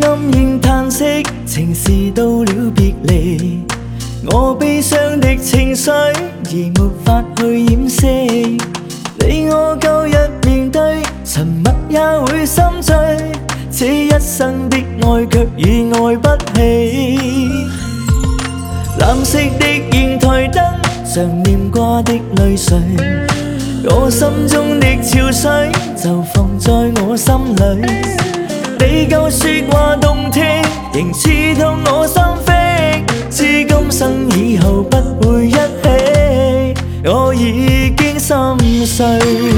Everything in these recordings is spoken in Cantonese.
黯然叹息，情是到了别离。我悲傷的情緒，而沒法去掩飾。你我舊日面對，沉默也會心醉。這一生的愛卻已愛不起。藍色的硏台燈，常念掛的淚水。我心中的潮水，就放在我心裏。你舊說話動聽，仍刺痛我心扉。知今生以後不會一起，我已經心碎。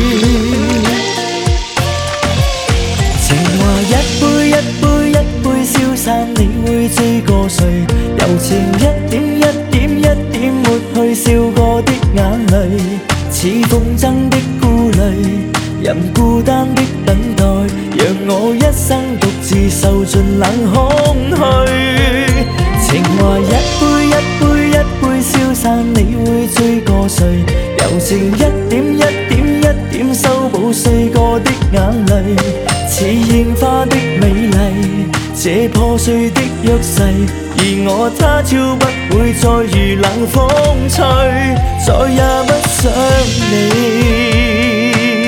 情話一杯一杯一杯消散，你會醉過誰？柔情一點一點一點抹去笑過的眼淚，似風箏的顧慮，任孤單的等待，讓我一生獨自受盡冷空虛。情話一杯一杯一杯消散，你會醉過誰？柔情一點一點一點修補碎過的眼淚，似櫻花的美麗，這破碎的約誓，而我他朝不會再遇冷風吹，再也不想你。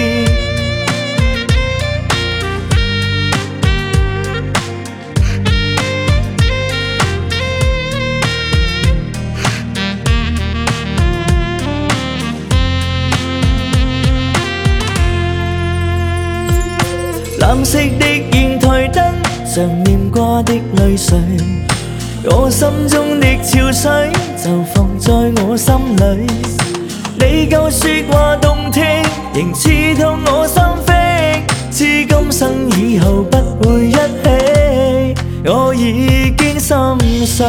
藍色的硏台燈，常念掛的淚水。我心中的潮水，就放在我心裏。你舊說話動聽，仍刺痛我心扉。知今生以後不會一起，我已經心碎。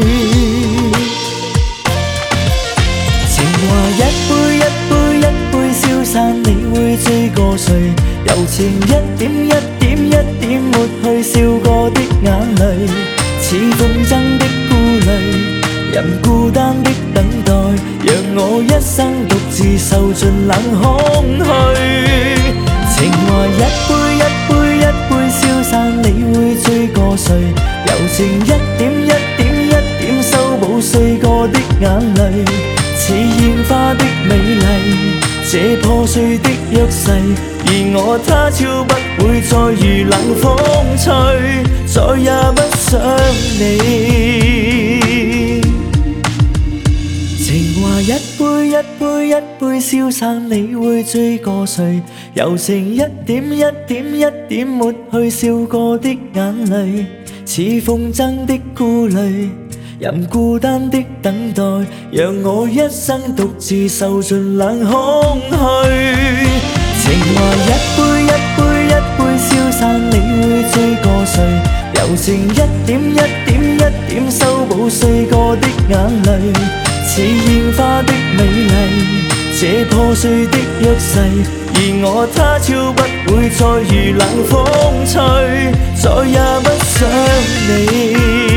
情話一杯一杯一杯消散，你會醉過誰？柔情一點一點一點抹去笑過的眼淚，似風箏的顧慮，任孤單的等待，讓我一生獨自受盡冷空虛。情話一杯一杯一杯消散，你會醉過誰？柔情一點一點一點修補碎過的眼淚，似櫻花的美麗，這破碎的約誓，而我他朝不會再遇冷風吹，再也不想你。情話一杯一杯一杯消散，你會醉過誰？柔情一點一點一點抹去笑過的眼淚，似風箏的顧慮，任孤單的等待，讓我一生獨自受盡冷空虛。情話一杯一杯一杯消散，你會醉過誰？柔情一點一點一點修補碎過的眼淚，似櫻花的美麗，這破碎的約誓，而我他朝不會再遇冷風吹，再也不想你。